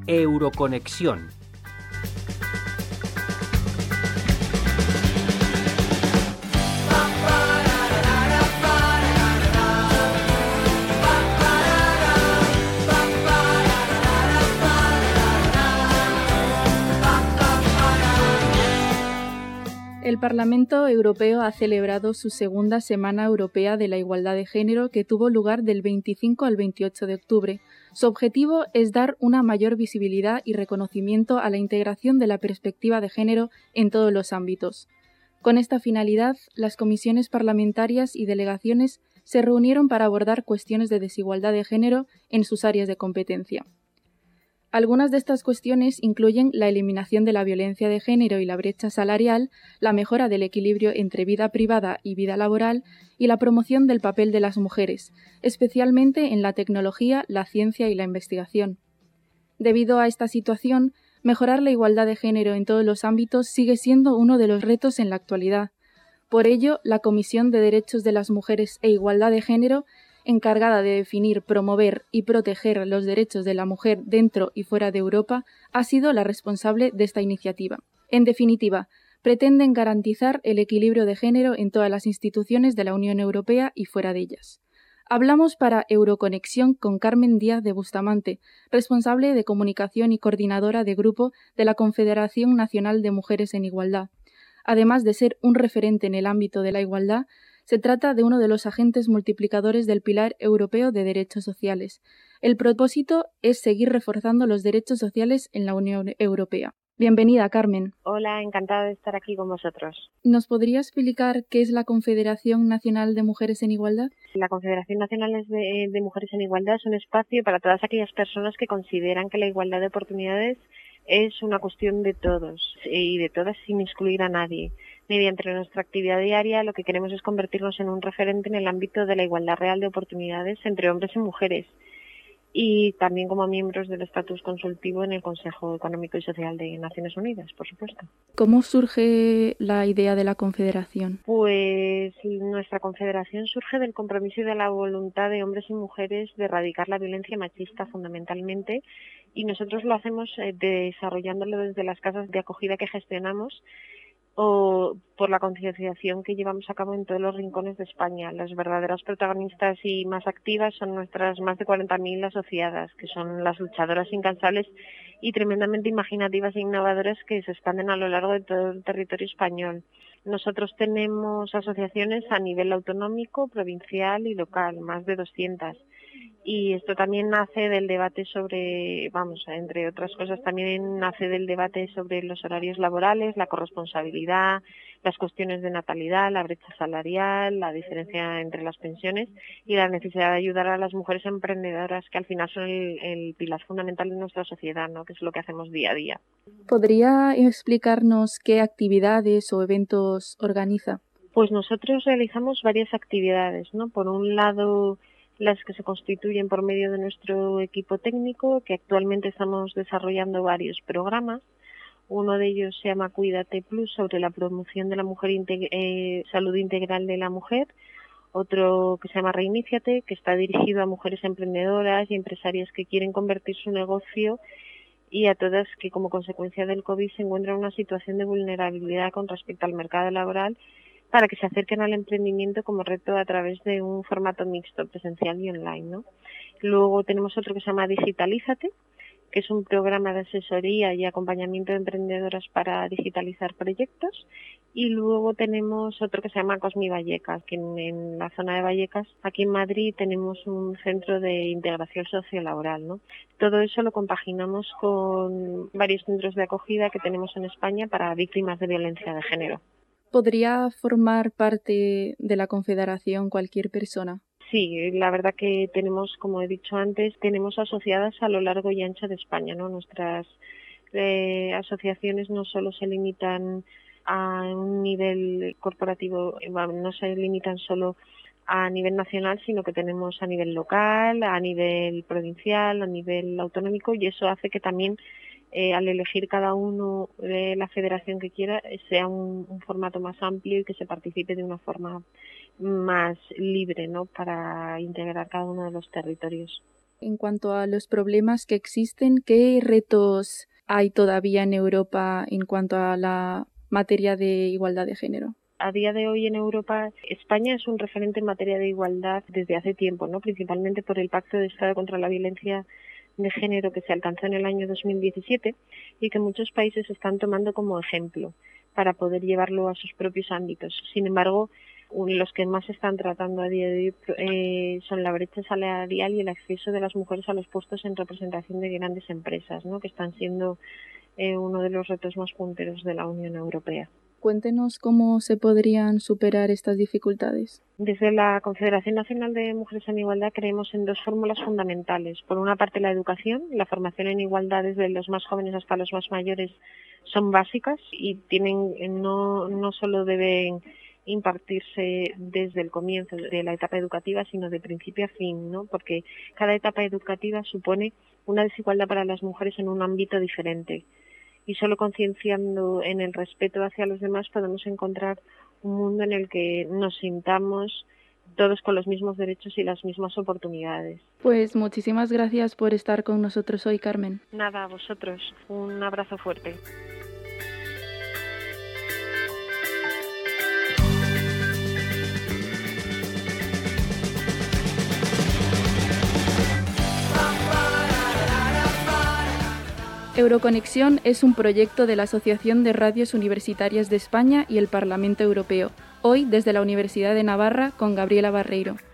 Euroconexión. El Parlamento Europeo ha celebrado su segunda Semana Europea de la Igualdad de Género, que tuvo lugar del 25 al 28 de octubre. Su objetivo es dar una mayor visibilidad y reconocimiento a la integración de la perspectiva de género en todos los ámbitos. Con esta finalidad, las comisiones parlamentarias y delegaciones se reunieron para abordar cuestiones de desigualdad de género en sus áreas de competencia. Algunas de estas cuestiones incluyen la eliminación de la violencia de género y la brecha salarial, la mejora del equilibrio entre vida privada y vida laboral y la promoción del papel de las mujeres, especialmente en la tecnología, la ciencia y la investigación. Debido a esta situación, mejorar la igualdad de género en todos los ámbitos sigue siendo uno de los retos en la actualidad. Por ello, la Comisión de Derechos de las Mujeres e Igualdad de Género, encargada de definir, promover y proteger los derechos de la mujer dentro y fuera de Europa, ha sido la responsable de esta iniciativa. En definitiva, pretenden garantizar el equilibrio de género en todas las instituciones de la Unión Europea y fuera de ellas. Hablamos para Euroconexión con Carmen Díaz de Bustamante, responsable de comunicación y coordinadora de grupo de la Confederación Nacional de Mujeres en Igualdad. Además de ser un referente en el ámbito de la igualdad, se trata de uno de los agentes multiplicadores del Pilar Europeo de Derechos Sociales. El propósito es seguir reforzando los derechos sociales en la Unión Europea. Bienvenida, Carmen. Hola, encantada de estar aquí con vosotros. ¿Nos podría explicar qué es la Confederación Nacional de Mujeres en Igualdad? La Confederación Nacional de Mujeres en Igualdad es un espacio para todas aquellas personas que consideran que la igualdad de oportunidades es una cuestión de todos y de todas sin excluir a nadie. Mediante nuestra actividad diaria lo que queremos es convertirnos en un referente en el ámbito de la igualdad real de oportunidades entre hombres y mujeres y también como miembros del estatus consultivo en el Consejo Económico y Social de Naciones Unidas, por supuesto. ¿Cómo surge la idea de la Confederación? Pues nuestra Confederación surge del compromiso y de la voluntad de hombres y mujeres de erradicar la violencia machista fundamentalmente, y nosotros lo hacemos desarrollándolo desde las casas de acogida que gestionamos o por la concienciación que llevamos a cabo en todos los rincones de España. Las verdaderas protagonistas y más activas son nuestras más de 40.000 asociadas, que son las luchadoras incansables y tremendamente imaginativas e innovadoras que se expanden a lo largo de todo el territorio español. Nosotros tenemos asociaciones a nivel autonómico, provincial y local, más de 200. Y esto también nace del debate sobre, entre otras cosas, también nace del debate sobre los horarios laborales, la corresponsabilidad, las cuestiones de natalidad, la brecha salarial, la diferencia entre las pensiones y la necesidad de ayudar a las mujeres emprendedoras, que al final son el pilar fundamental de nuestra sociedad, ¿no? Que es lo que hacemos día a día. ¿Podría explicarnos qué actividades o eventos organiza? Pues nosotros realizamos varias actividades, ¿no? Por un lado, las que se constituyen por medio de nuestro equipo técnico, que actualmente estamos desarrollando varios programas. Uno de ellos se llama Cuídate Plus, sobre la promoción de la mujer salud integral de la mujer. Otro que se llama Reiníciate, que está dirigido a mujeres emprendedoras y empresarias que quieren convertir su negocio y a todas que como consecuencia del COVID se encuentran en una situación de vulnerabilidad con respecto al mercado laboral, para que se acerquen al emprendimiento como reto a través de un formato mixto, presencial y online, ¿no? Luego tenemos otro que se llama Digitalízate, que es un programa de asesoría y acompañamiento de emprendedoras para digitalizar proyectos. Y luego tenemos otro que se llama Cosmi Vallecas, que en la zona de Vallecas, aquí en Madrid, tenemos un centro de integración sociolaboral, ¿no? Todo eso lo compaginamos con varios centros de acogida que tenemos en España para víctimas de violencia de género. ¿Podría formar parte de la Confederación cualquier persona? Sí, la verdad que tenemos, como he dicho antes, tenemos asociadas a lo largo y ancho de España, ¿no? Nuestras asociaciones no solo se limitan a un nivel corporativo, no se limitan solo a nivel nacional, sino que tenemos a nivel local, a nivel provincial, a nivel autonómico, y eso hace que también al elegir cada uno de la federación que quiera sea un formato más amplio y que se participe de una forma más libre, ¿no? Para integrar cada uno de los territorios. En cuanto a los problemas que existen, ¿qué retos hay todavía en Europa en cuanto a la materia de igualdad de género? A día de hoy en Europa, España es un referente en materia de igualdad desde hace tiempo, ¿no? Principalmente por el Pacto de Estado contra la Violencia de Género que se alcanzó en el año 2017 y que muchos países están tomando como ejemplo para poder llevarlo a sus propios ámbitos. Sin embargo, los que más están tratando a día de hoy son la brecha salarial y el acceso de las mujeres a los puestos en representación de grandes empresas, ¿no? Que están siendo uno de los retos más punteros de la Unión Europea. Cuéntenos cómo se podrían superar estas dificultades. Desde la Confederación Nacional de Mujeres en Igualdad creemos en dos fórmulas fundamentales. Por una parte, la educación, la formación en igualdad desde los más jóvenes hasta los más mayores son básicas y no solo deben impartirse desde el comienzo de la etapa educativa, sino de principio a fin, ¿no? Porque cada etapa educativa supone una desigualdad para las mujeres en un ámbito diferente. Y solo concienciando en el respeto hacia los demás podemos encontrar un mundo en el que nos sintamos todos con los mismos derechos y las mismas oportunidades. Pues muchísimas gracias por estar con nosotros hoy, Carmen. Nada, a vosotros. Un abrazo fuerte. Euroconexión es un proyecto de la Asociación de Radios Universitarias de España y el Parlamento Europeo. Hoy desde la Universidad de Navarra con Gabriela Barreiro.